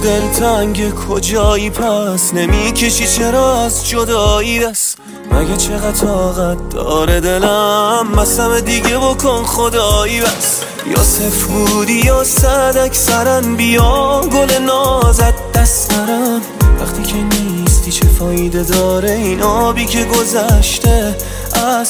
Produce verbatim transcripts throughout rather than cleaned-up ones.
دلتنگ کجایی پس نمیکشی چرا از جدایی دست؟ مگه چقدر طاقت داره دلم مصم دیگه بکن خدایی بس. یا صفر بودی یا صد اکثرن بیا گل نازت دست نرم. وقتی که نیستی چه فایده داره این آبی که گذشته از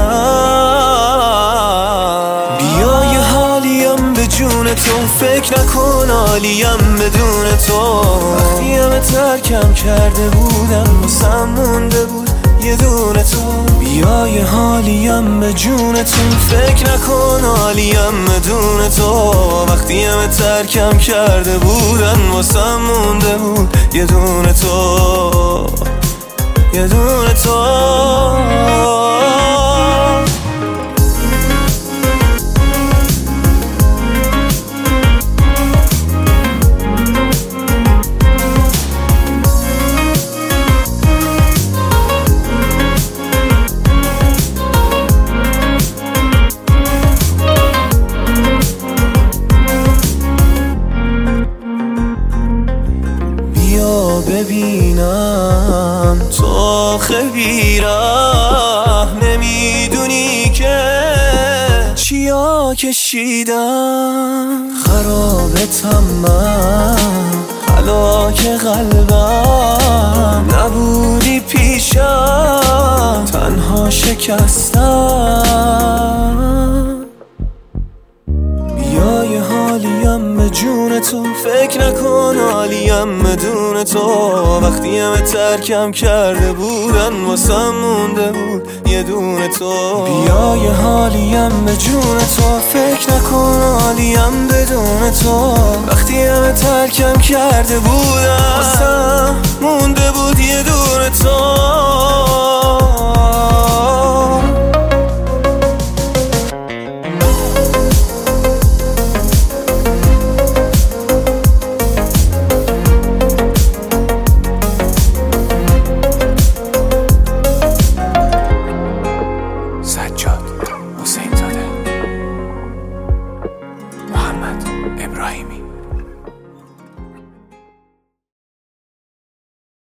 سرم؟ بیا یه حالیم به جون تو فکر نکن حالیم بدون تو. وقتی همه ترکم کرده بودم واسم مونده بود یه دونه تو. بیا یه حالیم به جون تو فکر نکن حالیم بدون تو. وقتی همه ترکم کرده بودن واسم مونده بود یه دونه تو، یه دونه تو. ببینم تو آخه بیره نمیدونی که چیا کشیدم. خرابتم من هلاک قلبم نبودی پیشم تنها شکستم. بیا یه حالیم به جون تو فکر نکن حالیم بدون تو. وقتی همه ترکم کرده بودن واسم مونده بود یه دونه تو. بیا یه حالیم به جون تو فکر نکن حالیم بدون تو. وقتی همه ترکم کرده بودن واسم مونده بود یه دونه تو.